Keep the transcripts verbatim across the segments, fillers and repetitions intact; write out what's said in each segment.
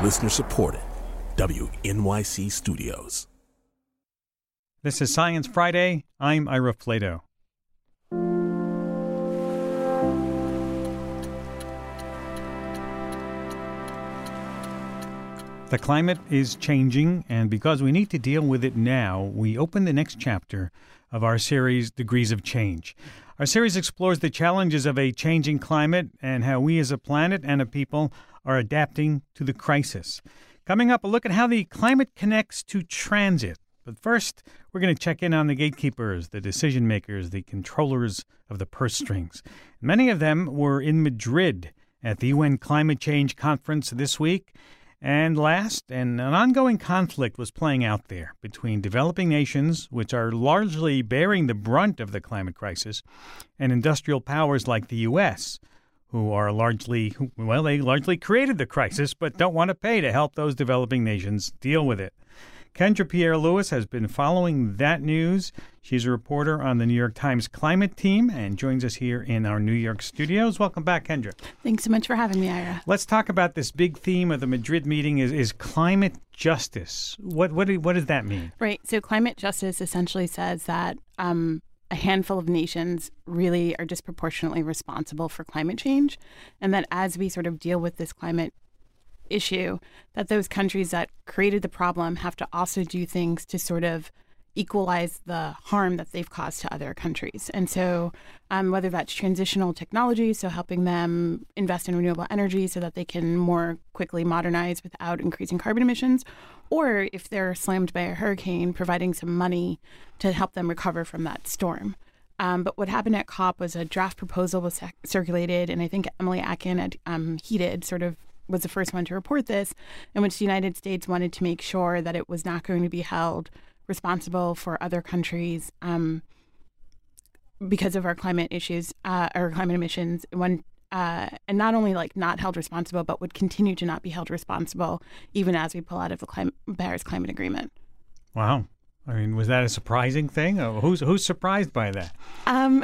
Listener supported. W N Y C Studios. This is Science Friday. I'm Ira Flato. The climate is changing, and because we need to deal with it now, we open the next chapter of our series, Degrees of Change. Our series explores the challenges of a changing climate and how we as a planet and a people are adapting to the crisis. Coming up, a look at how the climate connects to transit. But first, we're going to check in on the gatekeepers, the decision makers, the controllers of the purse strings. Many of them were in Madrid at the U N Climate Change Conference this week. And last, and an ongoing conflict was playing out there between developing nations, which are largely bearing the brunt of the climate crisis, and industrial powers like the U S, who are largely, well, they largely created the crisis, but don't want to pay to help those developing nations deal with it. Kendra Pierre-Louis has been following that news. She's a reporter on the New York Times climate team and joins us here in our New York studios. Welcome back, Kendra. Thanks so much for having me, Ira. Let's talk about this big theme of the Madrid meeting is, is climate justice. What what do, what does that mean? Right. So climate justice essentially says that um, a handful of nations really are disproportionately responsible for climate change, and that as we sort of deal with this climate issue, that those countries that created the problem have to also do things to sort of equalize the harm that they've caused to other countries. And so um, whether that's transitional technology, so helping them invest in renewable energy so that they can more quickly modernize without increasing carbon emissions, or if they're slammed by a hurricane, providing some money to help them recover from that storm. Um, but what happened at COP was a draft proposal was c- circulated, and I think Emily Atkin at um, Heated sort of was the first one to report this, in which the United States wanted to make sure that it was not going to be held responsible for other countries um, because of our climate issues, uh, or climate emissions, when, uh, and not only like not held responsible, but would continue to not be held responsible even as we pull out of the clim- Paris Climate Agreement. Wow. I mean, was that a surprising thing? Or who's who's surprised by that? Um,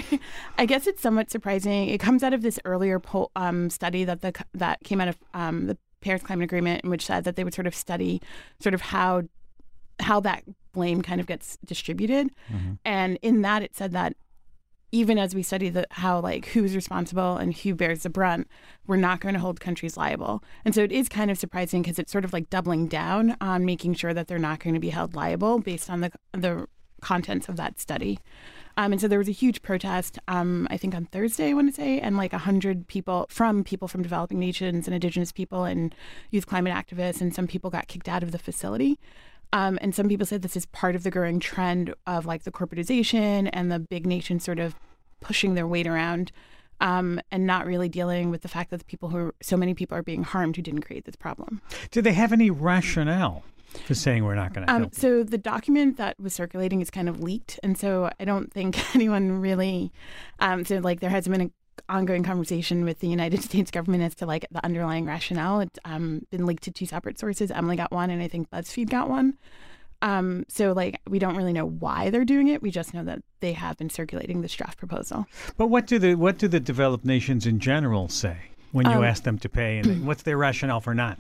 I guess it's somewhat surprising. It comes out of this earlier poll, um, study that the that came out of um, the Paris Climate Agreement, in which said that they would sort of study sort of how how that blame kind of gets distributed, mm-hmm. and in that it said that even as we study the how like who's responsible and who bears the brunt, we're not going to hold countries liable. And so it is kind of surprising because it's sort of like doubling down on making sure that they're not going to be held liable based on the the contents of that study. Um, and so there was a huge protest, um, I think on Thursday, I want to say, and like one hundred people from people from developing nations and indigenous people and youth climate activists, and some people got kicked out of the facility. Um, and some people said this is part of the growing trend of like the corporatization and the big nations sort of pushing their weight around um, and not really dealing with the fact that the people who are, so many people are being harmed who didn't create this problem. Do they have any rationale for saying we're not going to um, help? So the document that was circulating is kind of leaked. And so I don't think anyone really, um, so like there has been an ongoing conversation with the United States government as to like the underlying rationale. It's um, been leaked to two separate sources. Emily got one and I think BuzzFeed got one. Um, so like we don't really know why they're doing it. We just know that they have been circulating this draft proposal. But what do the what do the developed nations in general say when you um, ask them to pay? And what's their rationale for not?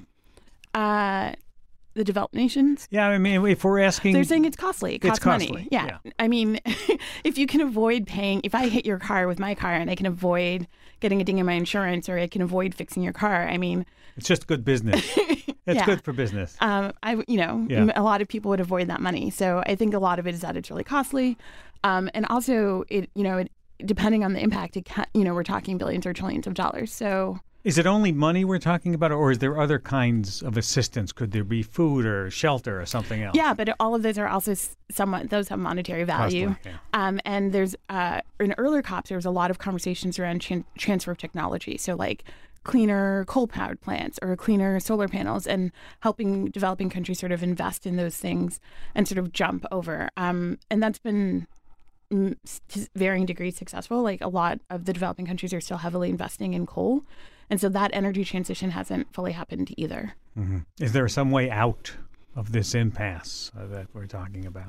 Uh, the developed nations? Yeah, I mean, if we're asking... They're saying it's costly. It costs it's costly. money. Yeah. yeah. I mean, if you can avoid paying... If I hit your car with my car and I can avoid getting a ding in my insurance, or I can avoid fixing your car, I mean... It's just good business. It's yeah. good for business. Um, I, you know, yeah. a lot of people would avoid that money. So I think a lot of it is that it's really costly. Um, and also, it you know, it, depending on the impact, it can, you know, we're talking billions or trillions of dollars. So... Is it only money we're talking about, or is there other kinds of assistance? Could there be food or shelter or something else? Yeah, but all of those are also somewhat, those have monetary value. Costly, yeah. Um, and there's, uh, in earlier COPs, there was a lot of conversations around tran- transfer of technology. So like cleaner coal-powered plants or cleaner solar panels, and helping developing countries sort of invest in those things and sort of jump over. Um, and that's been mm, to varying degrees successful. Like a lot of the developing countries are still heavily investing in coal. And so that energy transition hasn't fully happened either. Mm-hmm. Is there some way out of this impasse uh, that we're talking about?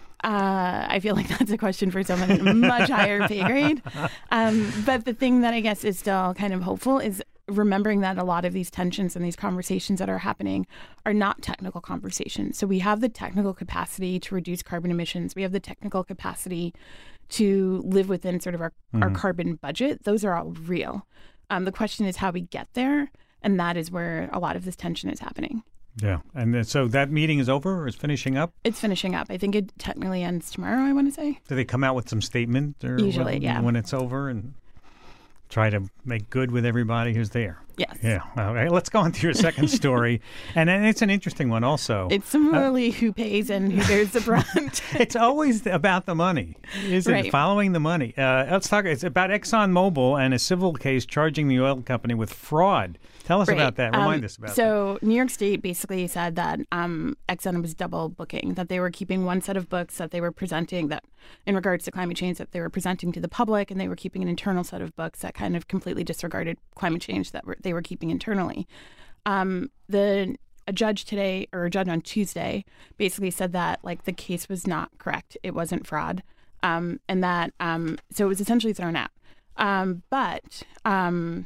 Uh, I feel like that's a question for someone much higher pay grade. Um, but the thing that I guess is still kind of hopeful is remembering that a lot of these tensions and these conversations that are happening are not technical conversations. So we have the technical capacity to reduce carbon emissions. We have the technical capacity to live within sort of our, mm-hmm. our carbon budget. Those are all real. Um, the question is how we get there. And that is where a lot of this tension is happening. Yeah. And then, so that meeting is over or is finishing up? It's finishing up. I think it technically ends tomorrow, I want to say. Do they come out with some statement or Usually, when, yeah. when it's over and try to make good with everybody who's there? Yes. Yeah. All right. Let's go on to your second story. and, and it's an interesting one also. It's similarly uh, who pays and who bears the brunt. It's always about the money, isn't right. it? Following the money. Uh, let's talk. It's about ExxonMobil and a civil case charging the oil company with fraud. Tell us right. about that. Remind um, us about so that. So New York State basically said that um, Exxon was double booking, that they were keeping one set of books that they were presenting that in regards to climate change that they were presenting to the public, and they were keeping an internal set of books that kind of completely disregarded climate change that were, they were keeping internally. Um, the a judge today, or a judge on Tuesday, basically said that like the case was not correct. It wasn't fraud. Um, and that, um, so it was essentially thrown out. Um, but... Um,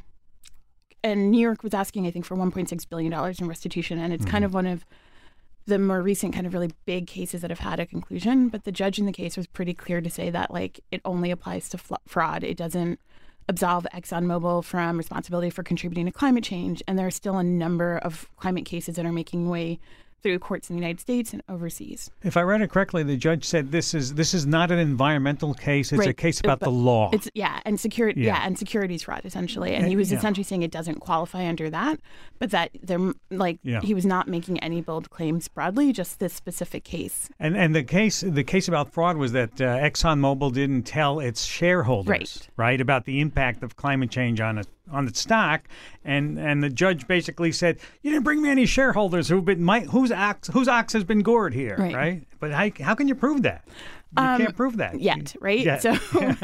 And New York was asking, I think, for one point six billion dollars in restitution. And it's mm-hmm. kind of one of the more recent kind of really big cases that have had a conclusion. But the judge in the case was pretty clear to say that, like, it only applies to fl- fraud. It doesn't absolve ExxonMobil from responsibility for contributing to climate change. And there are still a number of climate cases that are making way through courts in the United States and overseas. If I read it correctly, the judge said this is this is not an environmental case. It's right. a case about but the law. It's yeah, and security yeah. yeah, and securities fraud essentially. And he was yeah. essentially saying it doesn't qualify under that, but that there like yeah. he was not making any bold claims broadly, just this specific case. And and the case the case about fraud was that uh, ExxonMobil didn't tell its shareholders right. right about the impact of climate change on it. on its stock, and and the judge basically said, you didn't bring me any shareholders who've been, my, whose ox, whose ox has been gored here, right? right? But how, how can you prove that? You um, can't prove that. Yet, right? Yet. So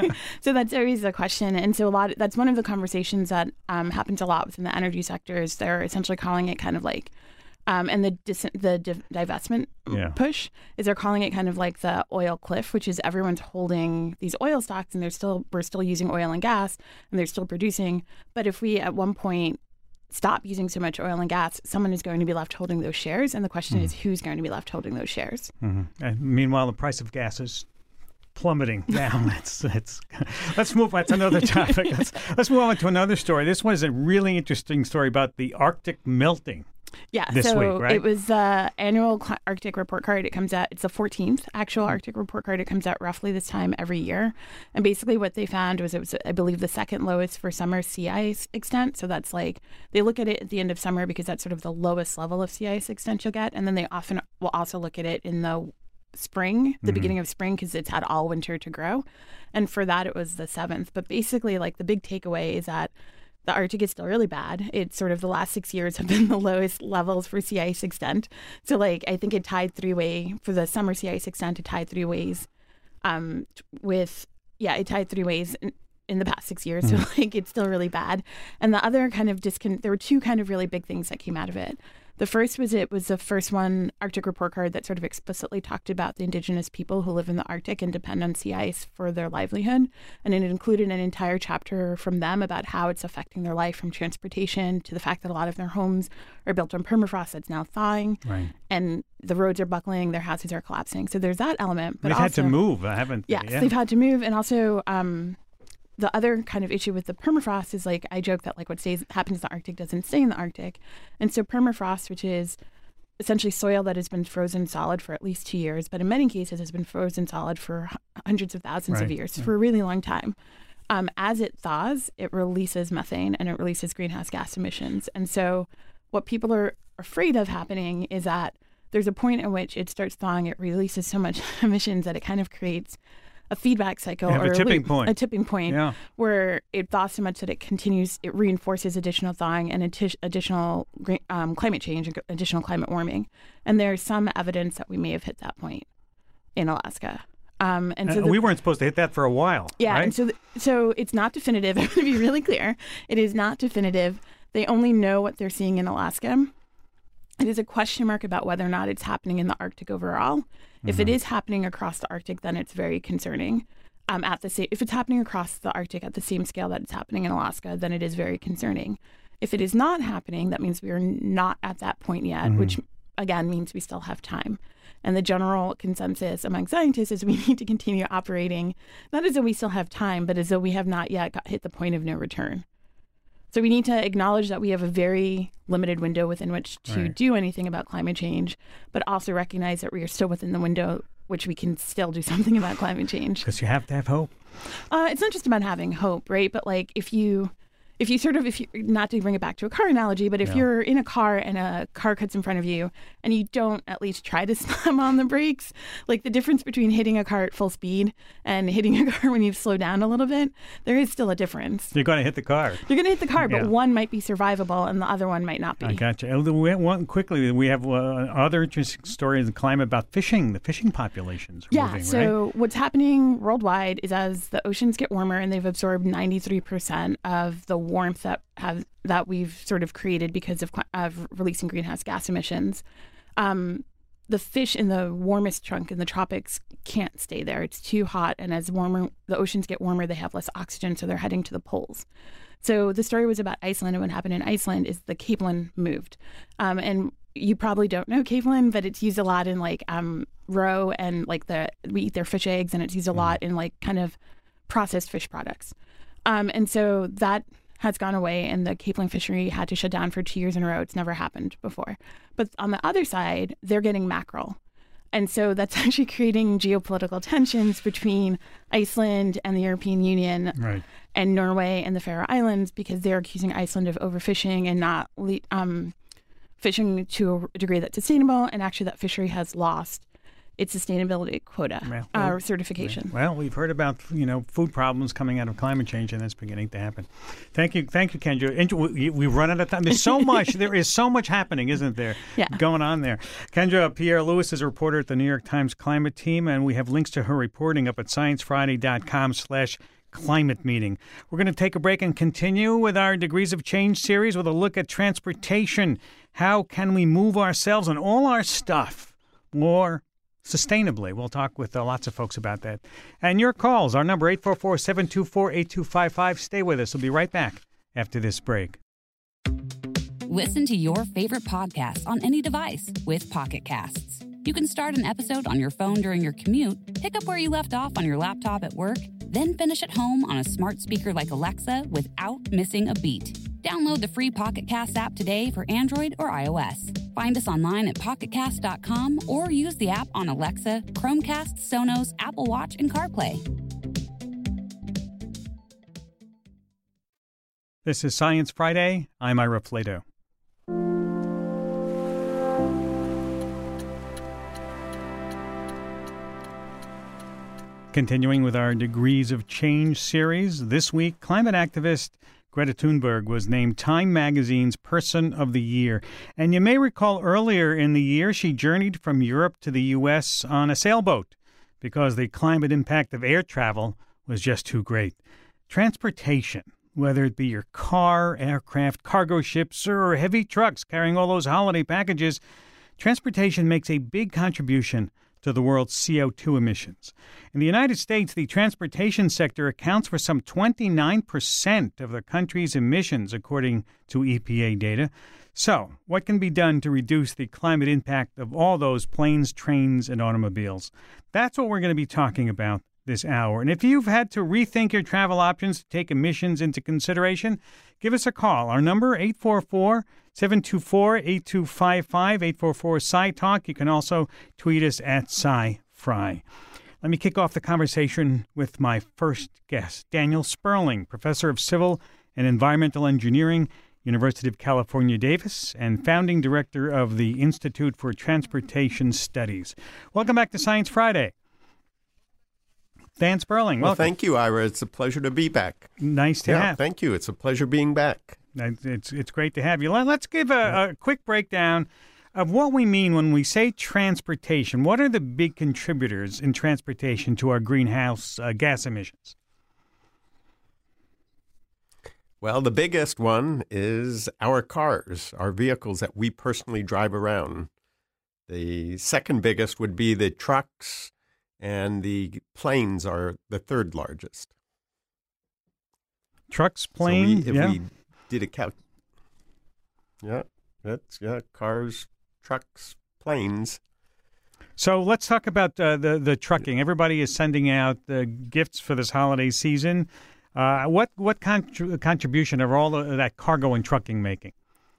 so that's always the question. And so a lot, of, that's one of the conversations that um, happens a lot within the energy sectors. They're essentially calling it kind of like, Um, and the dis- the div- divestment yeah. push is they're calling it kind of like the oil cliff, which is everyone's holding these oil stocks and they're still we're still using oil and gas and they're still producing. But if we at one point stop using so much oil and gas, someone is going to be left holding those shares, and the question mm-hmm. is who's going to be left holding those shares. Mm-hmm. And meanwhile, the price of gas is plummeting down. It's, it's, let's move on to another topic. let's, let's move on to another story. This one is a really interesting story about the Arctic melting. Yeah, this so week, right? It was the annual Arctic report card. It comes out, it's the fourteenth actual Arctic report card. It comes out roughly this time every year. And basically what they found was it was, I believe, the second lowest for summer sea ice extent. So that's like, they look at it at the end of summer because that's sort of the lowest level of sea ice extent you'll get. And then they often will also look at it in the spring, the mm-hmm. beginning of spring, because it's had all winter to grow. And for that, it was the seventh. But basically, like, the big takeaway is that the Arctic is still really bad. It's sort of the last six years have been the lowest levels for sea ice extent. So, like, I think it tied three way for the summer sea ice extent. It tied three ways um, with, yeah, it tied three ways in, in the past six years. Mm-hmm. So, like, it's still really bad. And the other kind of discon, there were two kind of really big things that came out of it. The first was it was the first one Arctic report card that sort of explicitly talked about the indigenous people who live in the Arctic and depend on sea ice for their livelihood. And it included an entire chapter from them about how it's affecting their life, from transportation to the fact that a lot of their homes are built on permafrost that's now thawing. Right. And the roads are buckling, their houses are collapsing. So there's that element. But they've also, had to move, haven't they? Yes, yeah. they've had to move. And also, um, the other kind of issue with the permafrost is, like, I joke that, like, what stays happens in the Arctic doesn't stay in the Arctic. And so permafrost, which is essentially soil that has been frozen solid for at least two years, but in many cases has been frozen solid for hundreds of thousands right. of years, yeah. for a really long time. Um, as it thaws, it releases methane and it releases greenhouse gas emissions. And so what people are afraid of happening is that there's a point at which it starts thawing, it releases so much emissions that it kind of creates a feedback cycle or a tipping loop, point, a tipping point yeah. where it thaws so much that it continues, it reinforces additional thawing and atti- additional um, climate change and additional climate warming. And there's some evidence that we may have hit that point in Alaska. Um, and so uh, the, we weren't supposed to hit that for a while. Yeah, right? and so the, so it's not definitive. I'm going to be really clear. It is not definitive. They only know what they're seeing in Alaska. It is a question mark about whether or not it's happening in the Arctic overall. If it is happening across the Arctic, then it's very concerning. Um, at the same, if it's happening across the Arctic at the same scale that it's happening in Alaska, then it is very concerning. If it is not happening, that means we are not at that point yet, mm-hmm. which again means we still have time. And the general consensus among scientists is we need to continue operating, not as though we still have time, but as though we have not yet got, hit the point of no return. So we need to acknowledge that we have a very limited window within which to right. do anything about climate change, but also recognize that we are still within the window which we can still do something about climate change. Because you have to have hope. Uh, it's not just about having hope, right? But like if you... If you sort of, if you, not to bring it back to a car analogy, but if no. you're in a car and a car cuts in front of you and you don't at least try to slam on the brakes, like the difference between hitting a car at full speed and hitting a car when you've slowed down a little bit, there is still a difference. You're going to hit the car. You're going to hit the car, yeah. but one might be survivable and the other one might not be. I gotcha. One, quickly, we have uh, other interesting stories in the climate about fishing. The fishing populations are yeah, moving, so right? What's happening worldwide is as the oceans get warmer and they've absorbed ninety-three percent of the warmth that have that we've sort of created because of, of releasing greenhouse gas emissions. Um, the fish in the warmest chunk in the tropics can't stay there. It's too hot, and as warmer the oceans get warmer, they have less oxygen, so they're heading to the poles. So the story was about Iceland, and what happened in Iceland is the capelin moved. Um, and you probably don't know capelin, but it's used a lot in like um, roe and like the we eat their fish eggs, and it's used a lot in like kind of processed fish products. Um, and so that has gone away, and the capelin fishery had to shut down for two years in a row. It's never happened before. But on the other side, they're getting mackerel. And so that's actually creating geopolitical tensions between Iceland and the European Union right. and Norway and the Faroe Islands, because they're accusing Iceland of overfishing and not um, fishing to a degree that's sustainable. And actually that fishery has lost its sustainability quota well, well, uh, certification. Well, we've heard about, you know, food problems coming out of climate change, and that's beginning to happen. Thank you. Thank you, Kendra. We, we run out of time. There's so much. There is so much happening, isn't there, yeah. going on there. Kendra Pierre-Louis is a reporter at the New York Times Climate Team, and we have links to her reporting up at sciencefriday.com slash climate meeting. We're going to take a break and continue with our Degrees of Change series with a look at transportation. How can we move ourselves and all our stuff more sustainably? We'll talk with uh, lots of folks about that. And your calls, our number eight four four, seven two four, eight two five five. Stay with us. We'll be right back after this break. Listen to your favorite podcasts on any device with Pocket Casts. You can start an episode on your phone during your commute, pick up where you left off on your laptop at work, then finish at home on a smart speaker like Alexa without missing a beat. Download the free Pocket Cast app today for Android or iOS. Find us online at pocket cast dot com or use the app on Alexa, Chromecast, Sonos, Apple Watch, and CarPlay. This is Science Friday. I'm Ira Flato. Continuing with our Degrees of Change series, this week, climate activist Greta Thunberg was named Time Magazine's Person of the Year. And you may recall earlier in the year, she journeyed from Europe to the U S on a sailboat because the climate impact of air travel was just too great. Transportation, whether it be your car, aircraft, cargo ships, or heavy trucks carrying all those holiday packages, transportation makes a big contribution to the world's C O two emissions. In the United States, the transportation sector accounts for some twenty-nine percent of the country's emissions, according to E P A data. So, what can be done to reduce the climate impact of all those planes, trains, and automobiles? That's what we're going to be talking about this hour. And if you've had to rethink your travel options to take emissions into consideration, give us a call. Our number, eight four four, seven two four, eight two five five, eight four four, S C I Talk. You can also tweet us at SciFri. Let me kick off the conversation with my first guest, Daniel Sperling, professor of civil and environmental engineering, University of California, Davis, and founding director of the Institute for Transportation Studies. Welcome back to Science Friday. Dan Sperling, welcome. Well, thank you, Ira. It's a pleasure to be back. Nice to yeah, have. Thank you. It's a pleasure being back. It's it's great to have you. Let's give a, a quick breakdown of what we mean when we say transportation. What are the big contributors in transportation to our greenhouse uh, gas emissions? Well, the biggest one is our cars, our vehicles that we personally drive around. The second biggest would be the trucks, and the planes are the third largest. Trucks, planes, so we, if yeah. we did a cal- Yeah, that's yeah, cars, trucks, planes. So let's talk about uh, the the trucking. Everybody is sending out uh, gifts for this holiday season. Uh, what what contr- contribution are all of that cargo and trucking making?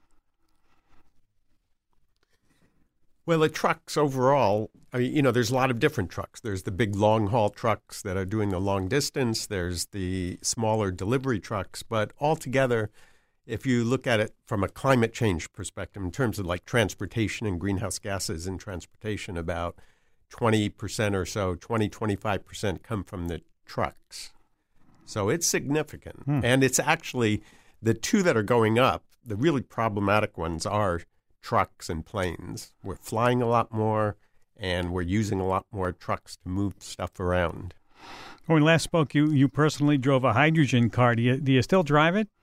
Well, the trucks overall, I mean, you know, there's a lot of different trucks. There's the big long-haul trucks that are doing the long distance. There's the smaller delivery trucks. But altogether, if you look at it from a climate change perspective, in terms of like transportation and greenhouse gases in transportation, about twenty percent or so, twenty, twenty-five percent come from the trucks. So it's significant. Hmm. And it's actually the two that are going up, the really problematic ones are trucks and planes. We're flying a lot more, and we're using a lot more trucks to move stuff around. When we last spoke, you, you personally drove a hydrogen car. Do you, do you still drive it?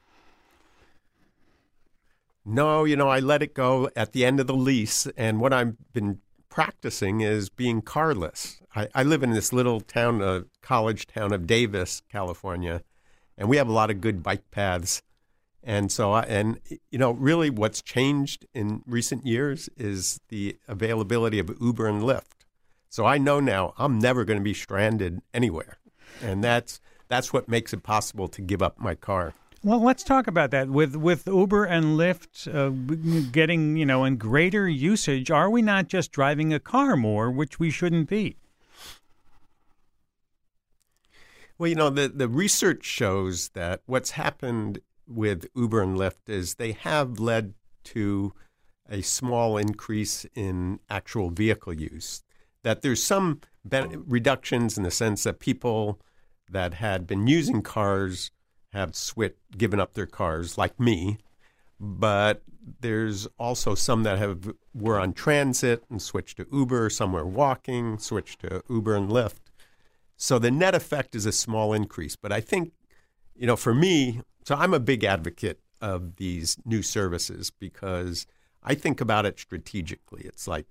No, you know, I let it go at the end of the lease, and what I've been practicing is being carless. I, I live in this little town, uh, college town of Davis, California, and we have a lot of good bike paths. And so, I, and you know, really what's changed in recent years is the availability of Uber and Lyft. So I know now I'm never going to be stranded anywhere. And that's that's what makes it possible to give up my car. Well, let's talk about that. With with Uber and Lyft uh, getting, you know, in greater usage, are we not just driving a car more, which we shouldn't be? Well, you know, the, the research shows that what's happened with Uber and Lyft is they have led to a small increase in actual vehicle use. That there's some ben- reductions in the sense that people that had been using cars have switched, given up their cars, like me. But there's also some that have were on transit and switched to Uber. Some were walking, switched to Uber and Lyft. So the net effect is a small increase. But I think, you know, for me, so I'm a big advocate of these new services because I think about it strategically. It's like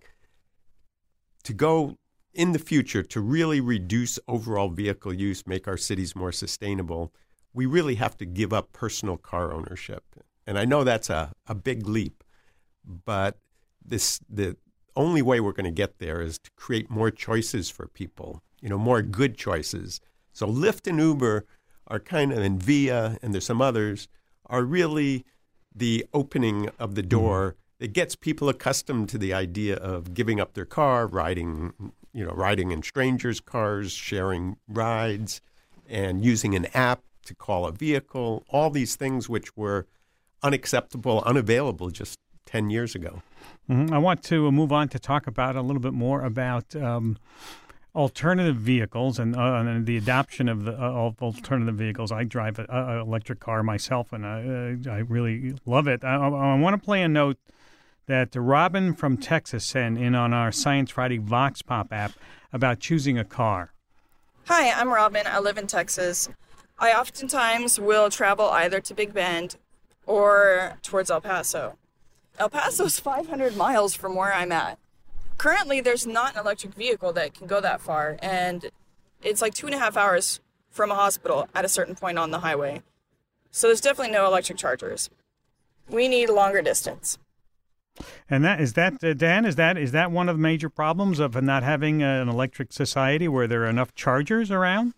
to go in the future to really reduce overall vehicle use, make our cities more sustainable, we really have to give up personal car ownership. And I know that's a, a big leap, but this the only way we're going to get there is to create more choices for people, you know, more good choices. So Lyft and Uber are kind of, and Via, and there's some others, are really the opening of the door. Mm-hmm. It gets people accustomed to the idea of giving up their car, riding, you know, riding in strangers' cars, sharing rides, and using an app to call a vehicle, all these things which were unacceptable, unavailable just ten years ago. Mm-hmm. I want to move on to talk about a little bit more about um, alternative vehicles and, uh, and the adoption of the uh, alternative vehicles. I drive an electric car myself, and I, uh, I really love it. I, I want to play a note that Robin from Texas sent in on our Science Friday Vox Pop app about choosing a car. Hi, I'm Robin. I live in Texas. I oftentimes will travel either to Big Bend or towards El Paso. El Paso is five hundred miles from where I'm at. Currently, there's not an electric vehicle that can go that far, and it's like two and a half hours from a hospital at a certain point on the highway. So there's definitely no electric chargers. We need a longer distance. And that is that, uh, Dan, is that is that one of the major problems of not having uh, an electric society where there are enough chargers around?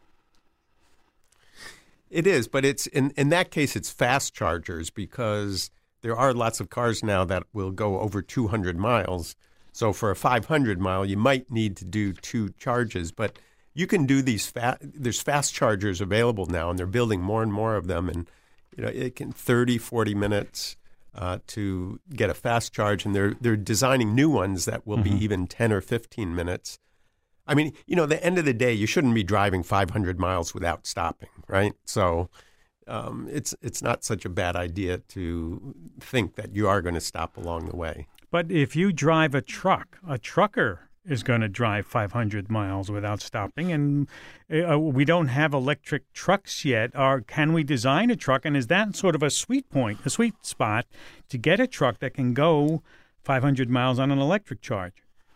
It is, but it's in, in that case, it's fast chargers because there are lots of cars now that will go over two hundred miles. So for a five hundred mile, you might need to do two charges, but you can do these fa- there's fast chargers available now, and they're building more and more of them. And, you know, it can thirty, forty minutes uh, to get a fast charge. And they're, they're designing new ones that will mm-hmm. be even ten or fifteen minutes. I mean, you know, at the end of the day, you shouldn't be driving five hundred miles without stopping, right? So um, it's it's not such a bad idea to think that you are going to stop along the way. But if you drive a truck, a trucker is going to drive five hundred miles without stopping, and uh, we don't have electric trucks yet. Or can we design a truck, and is that sort of a sweet point, a sweet spot to get a truck that can go five hundred miles on an electric charge?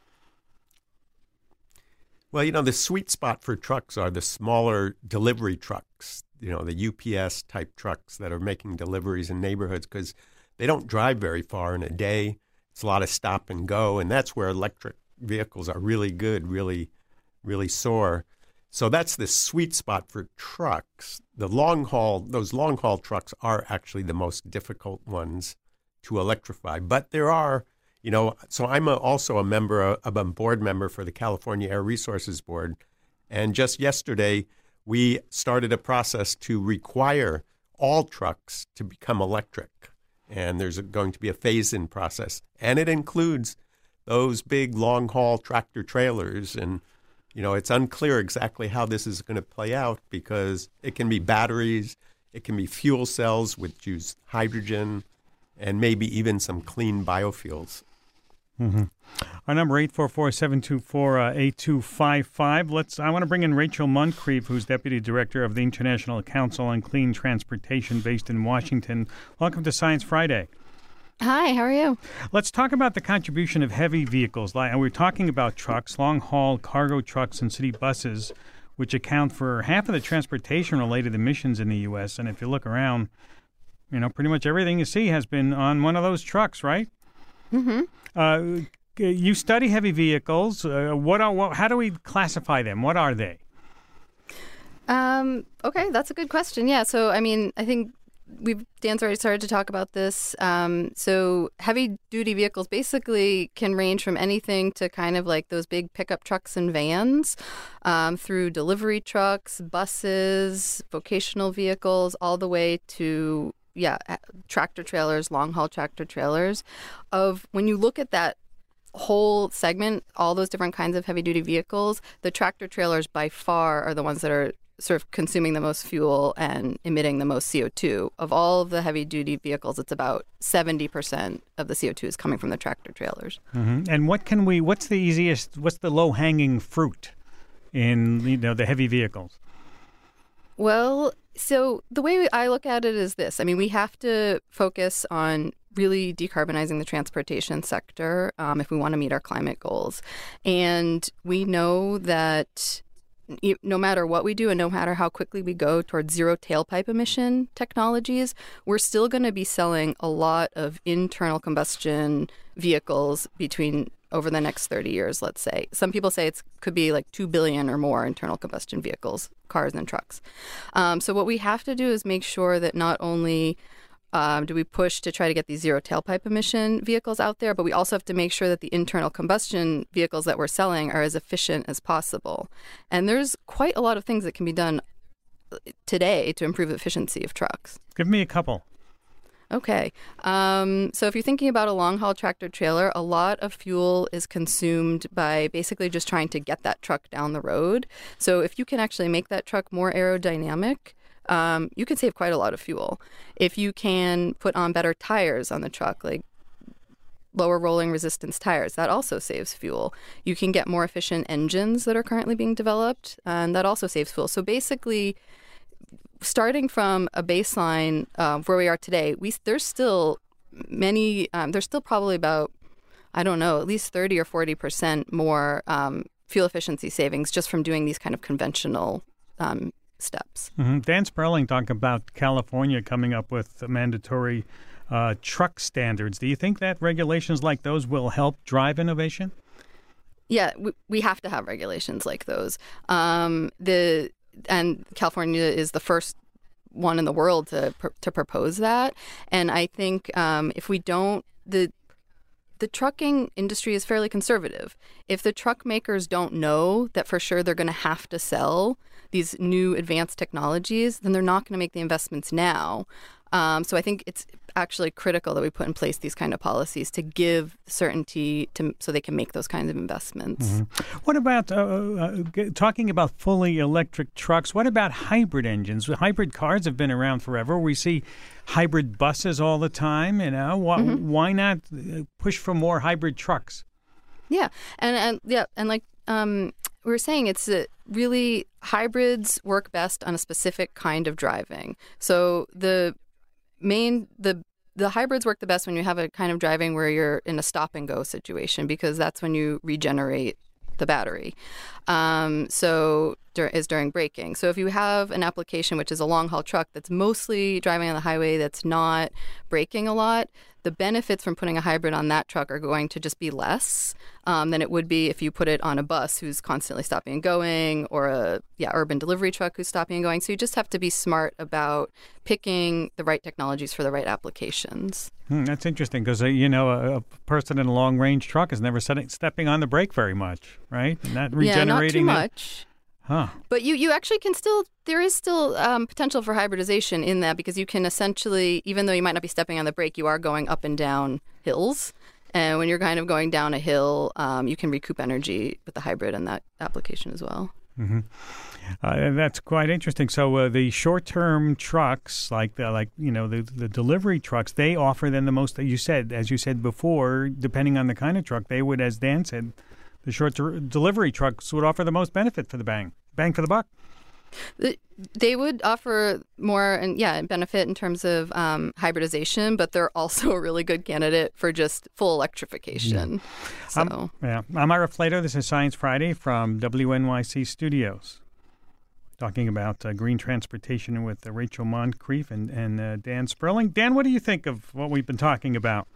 Well, you know, the sweet spot for trucks are the smaller delivery trucks, you know, the U P S type trucks that are making deliveries in neighborhoods, because they don't drive very far in a day. It's a lot of stop and go, and that's where electric vehicles are really good, really, really soar. So that's the sweet spot for trucks. The long haul, those long haul trucks are actually the most difficult ones to electrify. But there are, you know, so I'm a, also a member, I'm a board member for the California Air Resources Board. And just yesterday, we started a process to require all trucks to become electric. And there's a, going to be a phase-in process. And it includes those big long-haul tractor trailers. And, you know, it's unclear exactly how this is going to play out because it can be batteries, it can be fuel cells which use hydrogen, and maybe even some clean biofuels. Mm-hmm. Our number eight four four, seven two four, eight two five five. Let's. I want to bring in Rachel Moncrief, who's Deputy Director of the International Council on Clean Transportation based in Washington. Welcome to Science Friday. Hi, how are you? Let's talk about the contribution of heavy vehicles. And we're talking about trucks, long-haul cargo trucks and city buses, which account for half of the transportation-related emissions in the U S. And if you look around, you know, pretty much everything you see has been on one of those trucks, right? Mm-hmm. Uh, you study heavy vehicles. Uh, what are? What, how do we classify them? What are they? Um, okay, that's a good question. Yeah, so I mean, I think we've Dan's already started to talk about this. Um, so heavy-duty vehicles basically can range from anything to kind of like those big pickup trucks and vans, um, through delivery trucks, buses, vocational vehicles, all the way to yeah, tractor trailers, long-haul tractor trailers. Of when you look at that whole segment, all those different kinds of heavy-duty vehicles, the tractor trailers by far are the ones that are sort of consuming the most fuel and emitting the most C O two. Of all of the heavy-duty vehicles, it's about seventy percent of the C O two is coming from the tractor trailers. Mm-hmm. And what can we? What's the easiest? What's the low-hanging fruit in you know the heavy vehicles? Well, so the way I look at it is this. I mean, we have to focus on really decarbonizing the transportation sector um, if we want to meet our climate goals. And we know that no matter what we do and no matter how quickly we go towards zero tailpipe emission technologies, we're still going to be selling a lot of internal combustion vehicles between over the next thirty years, let's say. Some people say it could be like two billion or more internal combustion vehicles, cars and trucks. Um, so what we have to do is make sure that not only um, do we push to try to get these zero tailpipe emission vehicles out there, but we also have to make sure that the internal combustion vehicles that we're selling are as efficient as possible. And there's quite a lot of things that can be done today to improve the efficiency of trucks. Give me a couple. Okay. Um, so if you're thinking about a long-haul tractor trailer, a lot of fuel is consumed by basically just trying to get that truck down the road. So if you can actually make that truck more aerodynamic, um, you can save quite a lot of fuel. If you can put on better tires on the truck, like lower rolling resistance tires, that also saves fuel. You can get more efficient engines that are currently being developed, and that also saves fuel. So basically, starting from a baseline uh, where we are today, we there's still many, um, there's still probably about, I don't know, at least thirty or forty percent more um, fuel efficiency savings just from doing these kind of conventional um, steps. Mm-hmm. Dan Sperling talked about California coming up with mandatory uh, truck standards. Do you think that regulations like those will help drive innovation? Yeah, we, we have to have regulations like those. Um, the And California is the first one in the world to to propose that. And I think um, if we don't, the the trucking industry is fairly conservative. If the truck makers don't know that for sure they're going to have to sell these new advanced technologies, then they're not going to make the investments now. Um, so I think it's actually critical that we put in place these kind of policies to give certainty to, so they can make those kinds of investments. Mm-hmm. What about, uh, uh, talking about fully electric trucks, what about hybrid engines? Hybrid cars have been around forever. We see hybrid buses all the time. You know, why, mm-hmm. why not push for more hybrid trucks? Yeah, and, and yeah, and like um, we were saying, it's uh, really hybrids work best on a specific kind of driving. So the main the the hybrids work the best when you have a kind of driving where you're in a stop and go situation, because that's when you regenerate the battery. Um, so dur- is during braking. So if you have an application which is a long-haul truck that's mostly driving on the highway that's not braking a lot, the benefits from putting a hybrid on that truck are going to just be less um, than it would be if you put it on a bus who's constantly stopping and going, or a yeah urban delivery truck who's stopping and going. So you just have to be smart about picking the right technologies for the right applications. Hmm, that's interesting because, uh, you know, a, a person in a long-range truck is never setting, stepping on the brake very much, right? Not regenerating. Yeah, not too it. much. Huh. But you, you actually can still, there is still um, potential for hybridization in that, because you can essentially, even though you might not be stepping on the brake, you are going up and down hills. And when you're kind of going down a hill, um, you can recoup energy with the hybrid in that application as well. Mm-hmm. Uh, that's quite interesting. So uh, the short-term trucks, like the, like you know the the delivery trucks, they offer then the most. You said, as you said before, depending on the kind of truck, they would, as Dan said, the short ter- delivery trucks would offer the most benefit for the bang bang for the buck. They would offer more and yeah benefit in terms of um, hybridization, but they're also a really good candidate for just full electrification. Yeah. So um, yeah, I'm Ira Flato. This is Science Friday from W N Y C Studios, talking about uh, green transportation with uh, Rachel Moncrief and and uh, Dan Sperling. Dan, what do you think of what we've been talking about?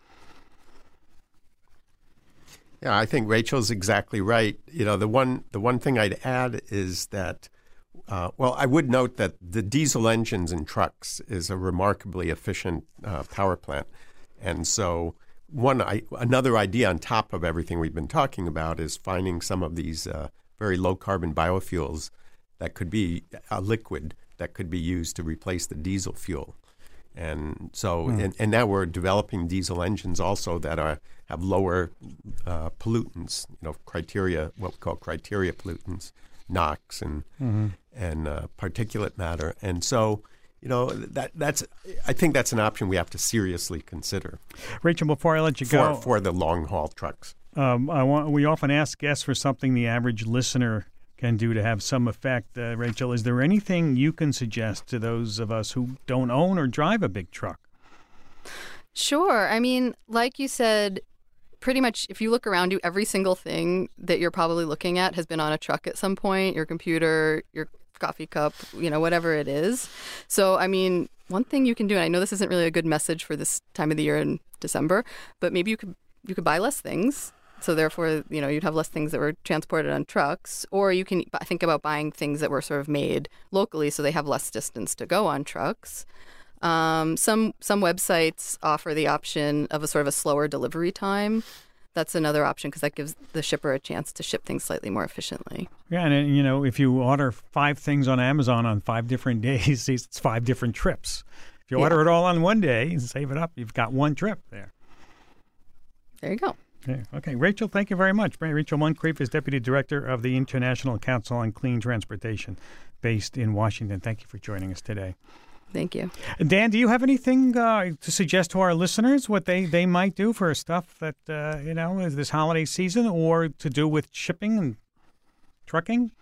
Yeah, I think Rachel's exactly right. You know, the one the one thing I'd add is that. Uh, well, I would note that the diesel engines in trucks is a remarkably efficient uh, power plant. And so one I, another idea on top of everything we've been talking about is finding some of these uh, very low-carbon biofuels that could be a liquid that could be used to replace the diesel fuel. And so, mm. and, and now we're developing diesel engines also that are have lower uh, pollutants, you know, criteria, what we call criteria pollutants, NOx and mm-hmm. and uh, particulate matter. And so, you know, that that's I think that's an option we have to seriously consider. Rachel, before I let you for, go, for the long haul trucks, um, I want we often ask guests for something the average listener can do to have some effect. Uh, Rachel, is there anything you can suggest to those of us who don't own or drive a big truck? Sure. I mean, like you said, pretty much if you look around you, every single thing that you're probably looking at has been on a truck at some point, your computer, your coffee cup, you know, whatever it is. So, I mean, one thing you can do, and I know this isn't really a good message for this time of the year in December, but maybe you could you could buy less things. So therefore, you know, you'd have less things that were transported on trucks, or you can think about buying things that were sort of made locally so they have less distance to go on trucks. Um, some some websites offer the option of a sort of a slower delivery time. That's another option because that gives the shipper a chance to ship things slightly more efficiently. Yeah, and you know, if you order five things on Amazon on five different days, it's five different trips. If you yeah. order it all on one day and save it up, you've got one trip there. There you go. Okay, okay. Rachel, thank you very much. Rachel Moncrief is Deputy Director of the International Council on Clean Transportation based in Washington. Thank you for joining us today. Thank you. Dan, do you have anything uh, to suggest to our listeners what they, they might do for stuff that, uh, you know, is this holiday season or to do with shipping and trucking?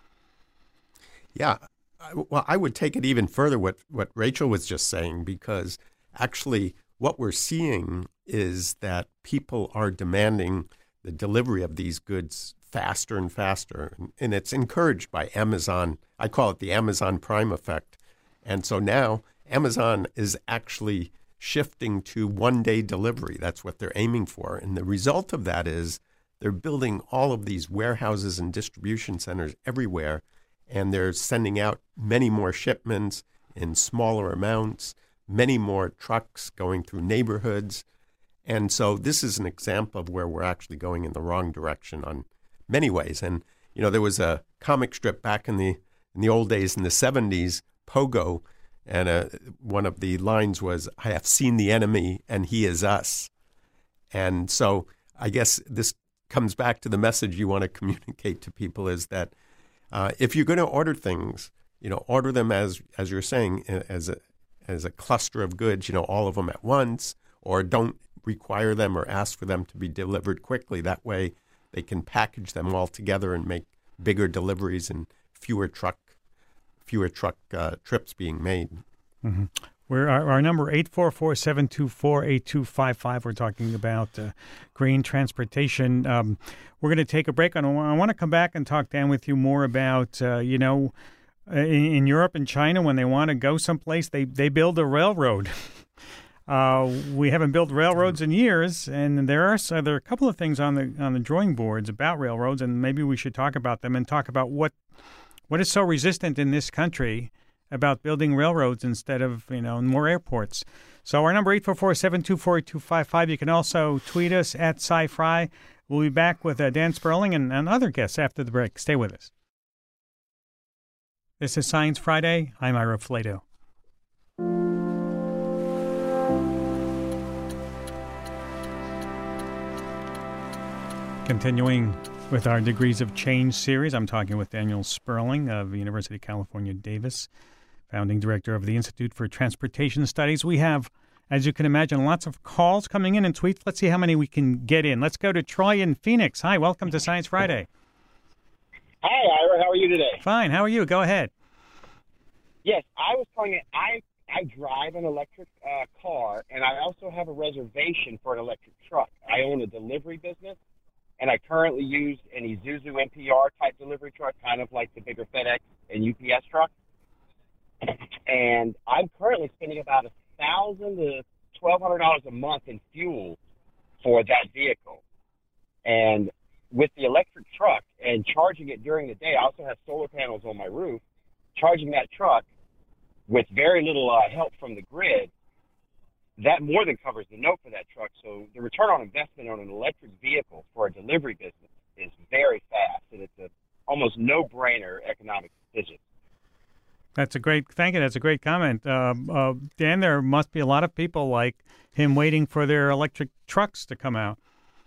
Yeah. Well, I would take it even further what, what Rachel was just saying, because actually what we're seeing is that people are demanding the delivery of these goods faster and faster. And it's encouraged by Amazon. I call it the Amazon Prime effect. And so now Amazon is actually shifting to one-day delivery. That's what they're aiming for. And the result of that is they're building all of these warehouses and distribution centers everywhere, and they're sending out many more shipments in smaller amounts, many more trucks going through neighborhoods. And so this is an example of where we're actually going in the wrong direction on many ways. And, you know, there was a comic strip back in the in the old days in the seventies, Pogo, and uh, one of the lines was, "I have seen the enemy and he is us." And so I guess this comes back to the message you want to communicate to people is that uh, if you're going to order things, you know, order them as as you're saying, as a as a cluster of goods, you know, all of them at once, or don't require them or ask for them to be delivered quickly. That way they can package them all together and make bigger deliveries and fewer truck fewer truck uh, trips being made. Mm-hmm. We're, our, our number, eight four four, seven two four, eight two five five. We're talking about uh, green transportation. Um, we're going to take a break. And I want to come back and talk, Dan, with you more about, uh, you know, in, in Europe and China, when they want to go someplace, they, they build a railroad. Uh, we haven't built railroads in years, and there are so there are a couple of things on the on the drawing boards about railroads, and maybe we should talk about them and talk about what what is so resistant in this country about building railroads instead of, you know, more airports. So our number, eight four four, seven two four, eight two five five. You can also tweet us at SciFri. We'll be back with uh, Dan Sperling and, and other guests after the break. Stay with us. This is Science Friday. I'm Ira Flato. Continuing with our Degrees of Change series, I'm talking with Daniel Sperling of the University of California, Davis, founding director of the Institute for Transportation Studies. We have, as you can imagine, lots of calls coming in and tweets. Let's see how many we can get in. Let's go to Troy in Phoenix. Hi, welcome to Science Friday. Hi, Ira. How are you today? Fine. How are you? Go ahead. Yes, I was calling it. I I drive an electric uh, car, and I also have a reservation for an electric truck. I own a delivery business, and I currently use an Isuzu N P R type delivery truck, kind of like the bigger FedEx and U P S truck. And I'm currently spending about a thousand to twelve hundred dollars a month in fuel for that vehicle. And with the electric truck and charging it during the day, I also have solar panels on my roof. Charging that truck with very little uh, help from the grid, that more than covers the note for that truck. So the return on investment on an electric vehicle for a delivery business is very fast, and it's a almost no-brainer economic decision. That's a great, thank you. That's a great comment. Uh, uh, Dan, there must be a lot of people like him waiting for their electric trucks to come out.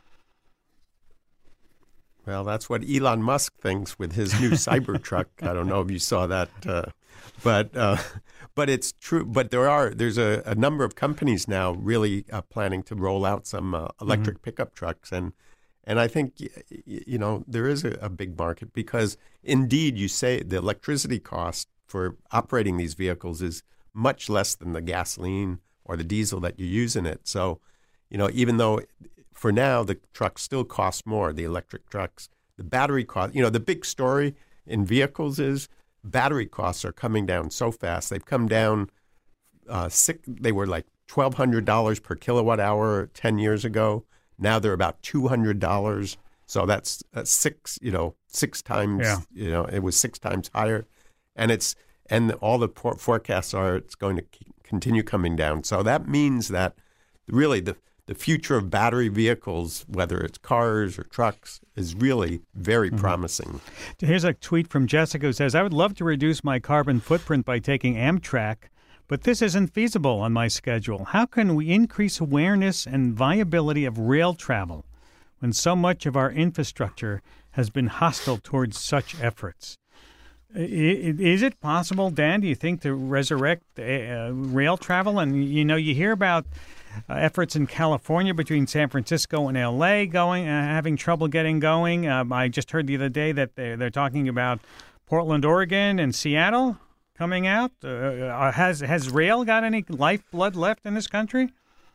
Well, that's what Elon Musk thinks with his new Cybertruck. I don't know if you saw that, uh, but uh, but it's true. But there are there's a, a number of companies now really uh, planning to roll out some uh, electric mm-hmm. pickup trucks, and and I think you know there is a, a big market because indeed you say the electricity cost for operating these vehicles is much less than the gasoline or the diesel that you use in it. So, you know, even though for now the trucks still cost more, the electric trucks, the battery cost, you know, the big story in vehicles is battery costs are coming down so fast. They've come down, uh, six, they were like twelve hundred dollars per kilowatt hour ten years ago. Now they're about two hundred dollars. So that's uh, six, you know, six times, yeah. you know, it was six times higher. And it's and all the por- forecasts are it's going to continue coming down. So that means that really the the future of battery vehicles, whether it's cars or trucks, is really very mm-hmm. promising. Here's a tweet from Jessica who says, I would love to reduce my carbon footprint by taking Amtrak, but this isn't feasible on my schedule. How can we increase awareness and viability of rail travel when so much of our infrastructure has been hostile towards such efforts? Is it possible, Dan, do you think, to resurrect uh, rail travel? And, you know, you hear about uh, efforts in California between San Francisco and L A going, uh, having trouble getting going. Um, I just heard the other day that they're, they're talking about Portland, Oregon, and Seattle coming out. Uh, has, has rail got any lifeblood left in this country?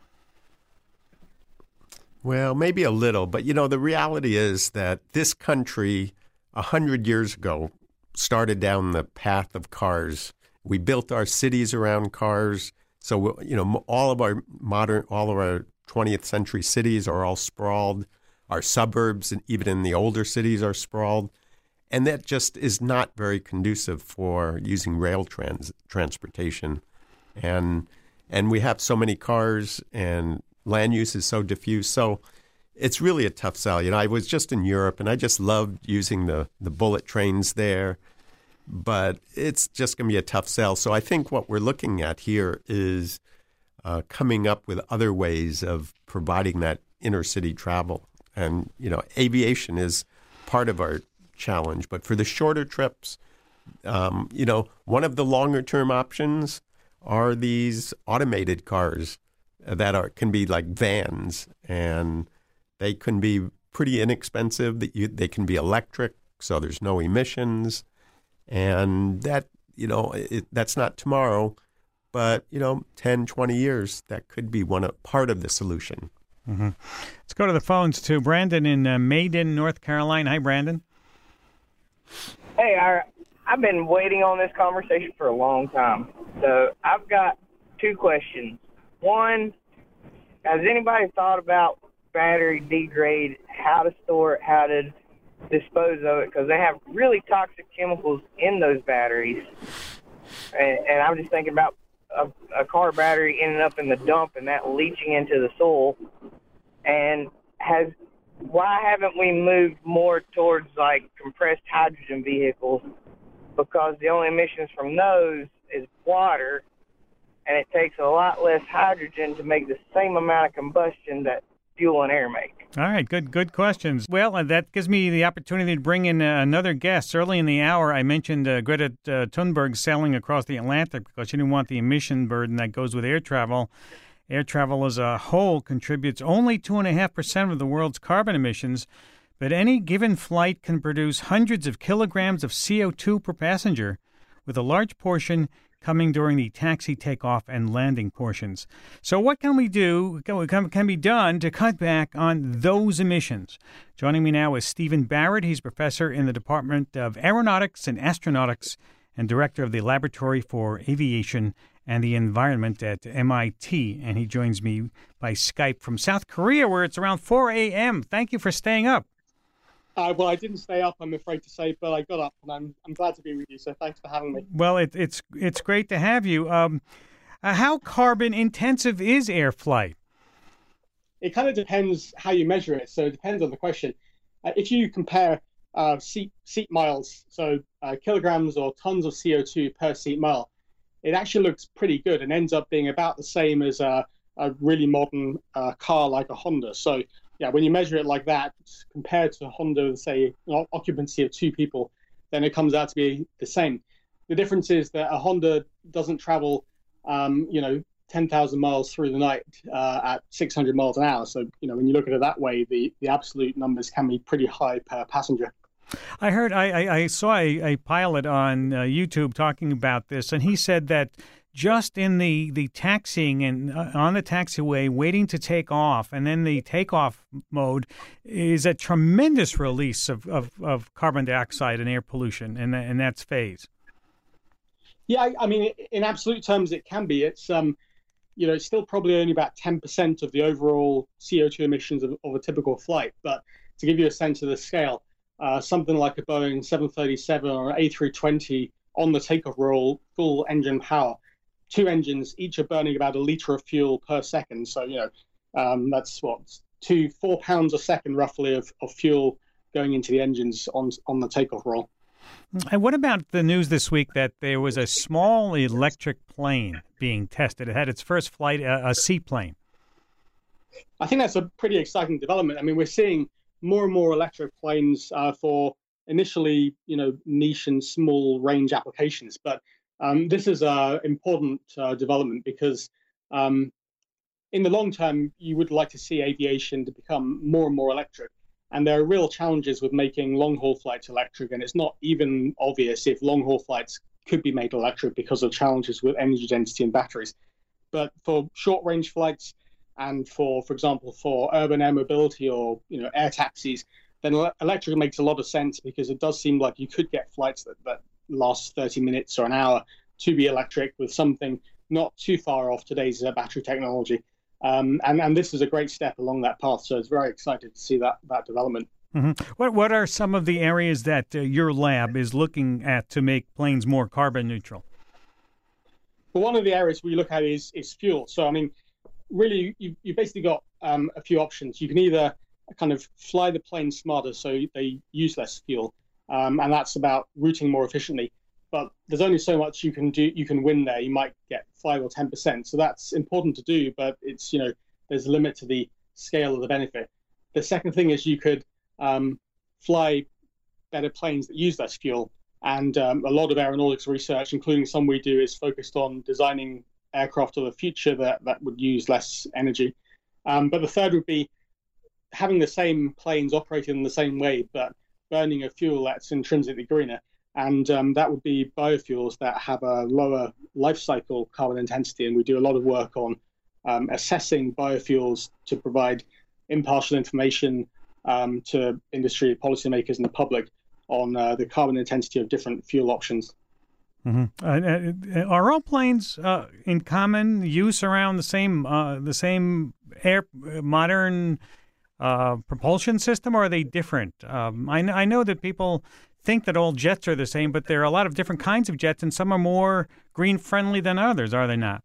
Well, maybe a little. But, you know, the reality is that this country a hundred years ago started down the path of cars. We built our cities around cars. So, you know, all of our modern, all of our twentieth century cities are all sprawled. Our suburbs, and even in the older cities, are sprawled. And that just is not very conducive for using rail trans- transportation. And and we have so many cars, and land use is so diffuse. So it's really a tough sell. You know, I was just in Europe, and I just loved using the, the bullet trains there. But it's just going to be a tough sell. So I think what we're looking at here is uh, coming up with other ways of providing that inner-city travel. And, you know, aviation is part of our challenge. But for the shorter trips, um, you know, one of the longer-term options are these automated cars that are can be like vans, and they can be pretty inexpensive. That you, they can be electric, so there's no emissions. And that, you know, it, that's not tomorrow, But, you know, ten, twenty years, that could be one part of the solution. Mm-hmm. Let's go to the phones to Brandon in uh, Maiden, North Carolina. Hi, Brandon. Hey, I, I've been waiting on this conversation for a long time. So I've got two questions. One, has anybody thought about battery degrade, how to store it, how to dispose of it? Because they have really toxic chemicals in those batteries. And, and I'm just thinking about a, a car battery ending up in the dump and that leaching into the soil. And has why haven't we moved more towards like compressed hydrogen vehicles? Because the only emissions from those is water, and it takes a lot less hydrogen to make the same amount of combustion that fuel and air make. All right, good good questions. Well, uh, that gives me the opportunity to bring in uh, another guest. Early in the hour, I mentioned uh, Greta uh, Thunberg sailing across the Atlantic because she didn't want the emission burden that goes with air travel. Air travel as a whole contributes only two point five percent of the world's carbon emissions, but any given flight can produce hundreds of kilograms of C O two per passenger, with a large portion coming during the taxi, takeoff, and landing portions. So what can we do, can, can be done to cut back on those emissions? Joining me now is Stephen Barrett. He's professor in the Department of Aeronautics and Astronautics and director of the Laboratory for Aviation and the Environment at M I T. And he joins me by Skype from South Korea, where it's around four a.m. Thank you for staying up. Uh, well, I didn't stay up, I'm afraid to say, but I got up, and I'm I'm glad to be with you. So thanks for having me. Well, it, it's it's great to have you. Um, uh, how carbon intensive is air flight? It kind of depends how you measure it. So it depends on the question. Uh, if you compare uh, seat seat miles, so uh, kilograms or tons of C O two per seat mile, it actually looks pretty good and ends up being about the same as a, a really modern uh, car like a Honda. So yeah, when you measure it like that, compared to a Honda, say, an occupancy of two people, then it comes out to be the same. The difference is that a Honda doesn't travel, um, you know, ten thousand miles through the night uh, at six hundred miles an hour. So, you know, when you look at it that way, the, the absolute numbers can be pretty high per passenger. I heard, I, I, I saw a, a pilot on uh, YouTube talking about this, and he said that just in the, the taxiing and uh, on the taxiway, waiting to take off, and then the takeoff mode is a tremendous release of, of, of carbon dioxide and air pollution in, the, in that phase. Yeah, I, I mean, in absolute terms, it can be. It's, um, you know, it's still probably only about ten percent of the overall C O two emissions of, of a typical flight. But to give you a sense of the scale, uh, something like a Boeing seven thirty-seven or A three twenty on the takeoff roll, full engine power, two engines, each are burning about a liter of fuel per second. So, you know, um, that's what, two, four pounds a second roughly of, of fuel going into the engines on on the takeoff roll. And what about the news this week that there was a small electric plane being tested? It had its first flight, a, a seaplane. I think that's a pretty exciting development. I mean, we're seeing more and more electric planes uh, for initially, you know, niche and small range applications. But Um, this is an important uh, development because um, in the long term, you would like to see aviation to become more and more electric. And there are real challenges with making long-haul flights electric. And it's not even obvious if long-haul flights could be made electric because of challenges with energy density and batteries. But for short-range flights and for, for example, for urban air mobility or, you know, air taxis, then electric makes a lot of sense because it does seem like you could get flights that, that last thirty minutes or an hour to be electric with something not too far off today's uh, battery technology. Um, and, and this is a great step along that path. So it's very excited to see that, that development. Mm-hmm. What what are some of the areas that uh, your lab is looking at to make planes more carbon neutral? Well, one of the areas we look at is, is fuel. So, I mean, really, you, you've basically got um, a few options. You can either kind of fly the plane smarter so they use less fuel, Um, and that's about routing more efficiently. But there's only so much you can do. You can win there. You might get five or ten percent. So that's important to do, but it's, you know, there's a limit to the scale of the benefit. The second thing is you could um, fly better planes that use less fuel. And um, a lot of aeronautics research, including some we do, is focused on designing aircraft of the future that, that would use less energy. Um, but the third would be having the same planes operating in the same way, but burning a fuel that's intrinsically greener. And um, that would be biofuels that have a lower life cycle carbon intensity. And we do a lot of work on um, assessing biofuels to provide impartial information um, to industry, policymakers, and the public on uh, the carbon intensity of different fuel options. Mm-hmm. Uh, are all planes uh, in common use around the same uh, the same air modern uh, propulsion system, or are they different? Um, I, I know that people think that all jets are the same, but there are a lot of different kinds of jets, and some are more green friendly than others. Are they not?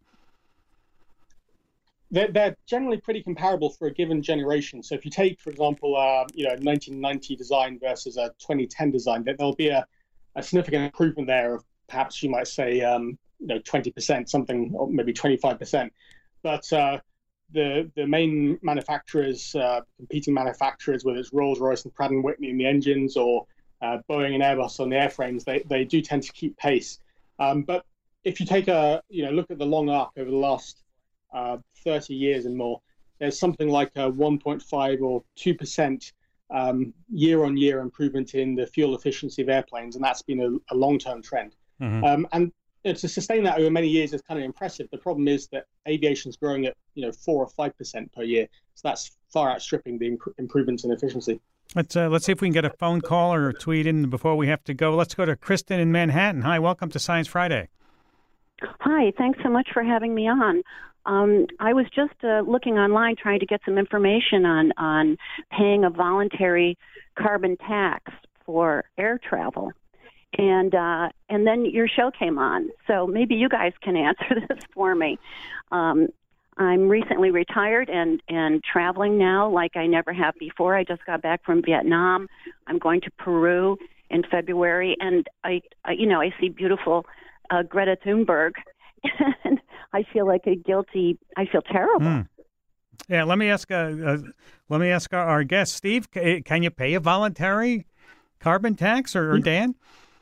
They're, they're generally pretty comparable for a given generation. So if you take, for example, uh, you know, nineteen ninety design versus a twenty ten design, there'll be a, a significant improvement there of perhaps you might say, um, you know, twenty percent, something, or maybe twenty-five percent. But uh, the the main manufacturers, uh, competing manufacturers, whether it's Rolls-Royce and Pratt and Whitney in the engines, or uh, Boeing and Airbus on the airframes, they they do tend to keep pace. Um, but if you take a you know look at the long arc over the last uh, thirty years and more, there's something like a one point five or two percent um, year-on-year improvement in the fuel efficiency of airplanes, and that's been a, a long-term trend. Mm-hmm. Um, and you know, to sustain that over many years is kind of impressive. The problem is that aviation's growing at you know four or five percent per year, so that's far outstripping the imp- improvements in efficiency. Let's uh, let's see if we can get a phone call or a tweet in before we have to go. Let's go to Kristen in Manhattan. Hi, welcome to Science Friday. Hi, thanks so much for having me on. Um, I was just uh, looking online trying to get some information on, on paying a voluntary carbon tax for air travel. And uh, and then your show came on, so maybe you guys can answer this for me. Um, I'm recently retired and, and traveling now like I never have before. I just got back from Vietnam. I'm going to Peru in February, and I, I you know, I see beautiful uh, Greta Thunberg, and I feel like a guilty. I feel terrible. Mm. Yeah, let me ask. Uh, uh, let me ask our, our guest, Steve. Can you pay a voluntary carbon tax, or, or Dan?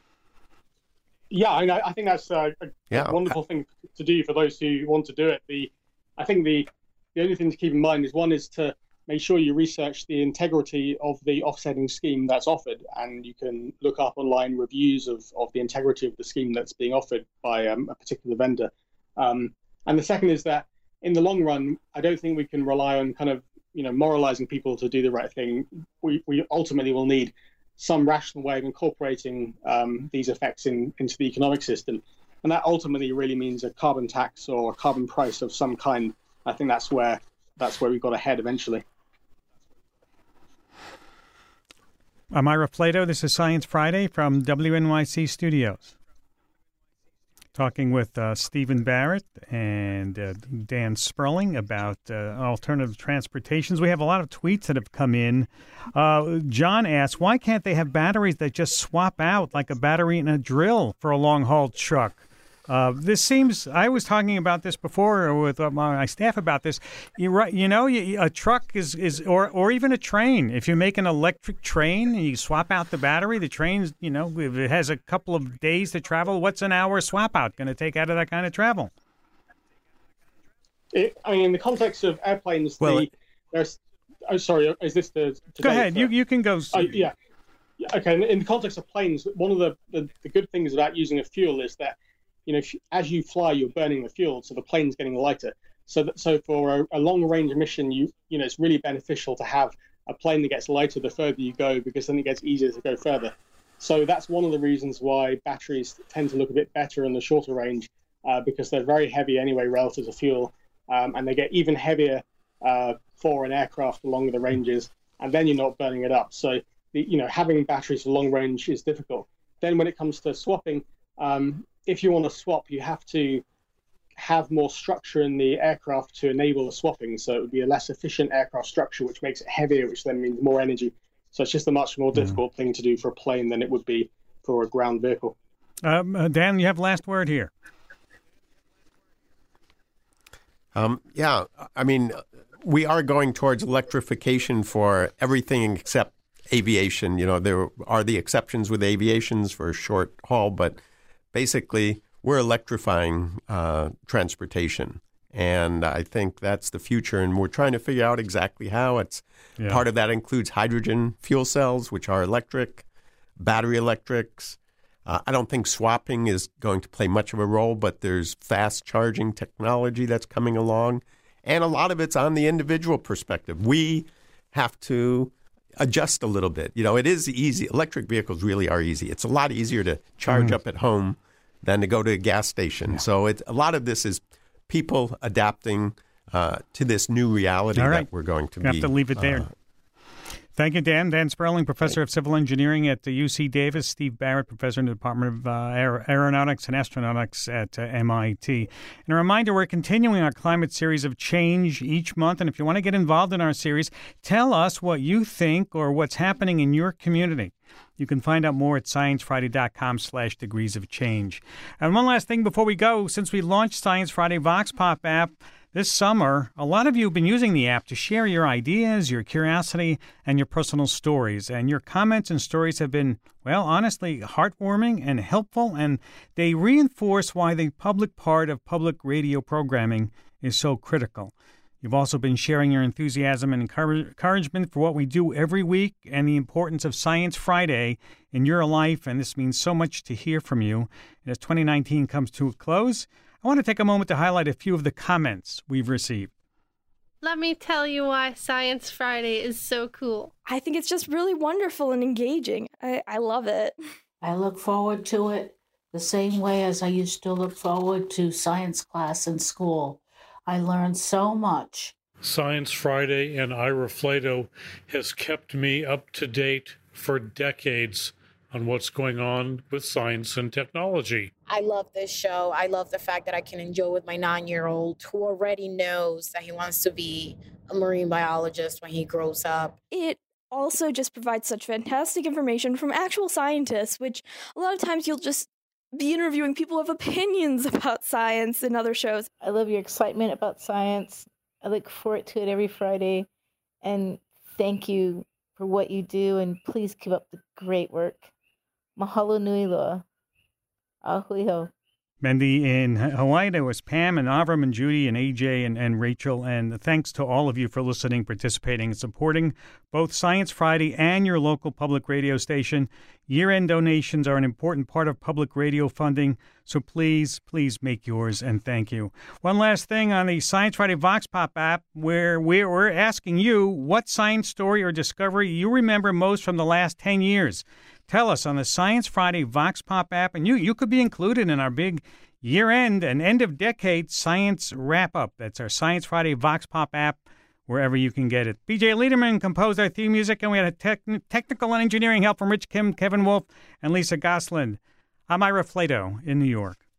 Yeah, I, I think that's a, a yeah. wonderful thing to do for those who want to do it. The, I think the the only thing to keep in mind is one is to make sure you research the integrity of the offsetting scheme that's offered, and you can look up online reviews of, of the integrity of the scheme that's being offered by um, a particular vendor. Um, and the second is that in the long run, I don't think we can rely on kind of you know moralizing people to do the right thing. We we ultimately will need some rational way of incorporating um, these effects in, into the economic system. And that ultimately really means a carbon tax or a carbon price of some kind. I think that's where that's where we've got to head eventually. I'm Ira Flato. This is Science Friday from W N Y C Studios. Talking with uh, Stephen Barrett and uh, Dan Sperling about uh, alternative transportations. We have a lot of tweets that have come in. Uh, John asks, why can't they have batteries that just swap out like a battery in a drill for a long-haul truck? Uh, this seems, I was talking about this before with uh, my staff about this. You right, you know, you, a truck is, is or, or even a train. If you make an electric train and you swap out the battery, the train's, you know, if it has a couple of days to travel, what's an hour swap out going to take out of that kind of travel? It, I mean, in the context of airplanes, well, the, there's, oh, sorry, is this the... Go ahead, you, you can go. Uh, yeah. yeah. Okay, in, in the context of planes, one of the, the, the good things about using a fuel is that you know, if you, as you fly, you're burning the fuel, so the plane's getting lighter. So, that, so for a, a long-range mission, you, you know, it's really beneficial to have a plane that gets lighter the further you go, because then it gets easier to go further. So that's one of the reasons why batteries tend to look a bit better in the shorter range, uh, because they're very heavy anyway relative to fuel, um, and they get even heavier uh, for an aircraft along the ranges, and then you're not burning it up. So, the, you know, having batteries for long range is difficult. Then when it comes to swapping, um, if you want to swap, you have to have more structure in the aircraft to enable the swapping. So it would be a less efficient aircraft structure, which makes it heavier, which then means more energy. So it's just a much more difficult mm. thing to do for a plane than it would be for a ground vehicle. Um, uh, Dan, you have last word here. Um, yeah, I mean, we are going towards electrification for everything except aviation. You know, there are the exceptions with aviations for short haul, but basically, we're electrifying uh, transportation, and I think that's the future, and we're trying to figure out exactly how. It's yeah. Part of that includes hydrogen fuel cells, which are electric, battery electrics, Uh, I don't think swapping is going to play much of a role, but there's fast charging technology that's coming along. And a lot of it's on the individual perspective. We have to adjust a little bit. You know, it is easy. Electric vehicles really are easy. It's a lot easier to charge mm. up at home than to go to a gas station. Yeah. So it, a lot of this is people adapting uh, to this new reality right. that we're going to you be. have to leave it there. Uh, Thank you, Dan. Dan Sperling, Professor of Civil Engineering at the U C Davis. Steve Barrett, Professor in the Department of uh, Aer- Aeronautics and Astronautics at uh, M I T. And a reminder, we're continuing our climate series of change each month. And if you want to get involved in our series, tell us what you think or what's happening in your community. You can find out more at sciencefriday.com slash degrees of change. And one last thing before we go, since we launched Science Friday Vox Pop app this summer, a lot of you have been using the app to share your ideas, your curiosity, and your personal stories. And your comments and stories have been, well, honestly, heartwarming and helpful, and they reinforce why the public part of public radio programming is so critical. You've also been sharing your enthusiasm and encouragement for what we do every week and the importance of Science Friday in your life, and this means so much to hear from you. And as twenty nineteen comes to a close, I want to take a moment to highlight a few of the comments we've received. Let me tell you why Science Friday is so cool. I think it's just really wonderful and engaging. I, I love it. I look forward to it the same way as I used to look forward to science class in school. I learned so much. Science Friday and Ira Flato has kept me up to date for decades on what's going on with science and technology. I love this show. I love the fact that I can enjoy with my nine-year-old who already knows that he wants to be a marine biologist when he grows up. It also just provides such fantastic information from actual scientists, which a lot of times you'll just be interviewing people who have opinions about science in other shows. I love your excitement about science. I look forward to it every Friday. And thank you for what you do, and please keep up the great work. Mahalo nui loa. Ahui ho. Mendy in Hawaii, there was Pam and Avram and Judy and A J and, and Rachel. And thanks to all of you for listening, participating, and supporting both Science Friday and your local public radio station. Year-end donations are an important part of public radio funding, so please, please make yours, and thank you. One last thing on the Science Friday Vox Pop app, where we're asking you what science story or discovery you remember most from the last ten years. Tell us on the Science Friday Vox Pop app, and you, you could be included in our big year-end and end-of-decade science wrap-up. That's our Science Friday Vox Pop app, wherever you can get it. B J Liederman composed our theme music, and we had a tech, technical and engineering help from Rich Kim, Kevin Wolf, and Lisa Gosselin. I'm Ira Flato in New York.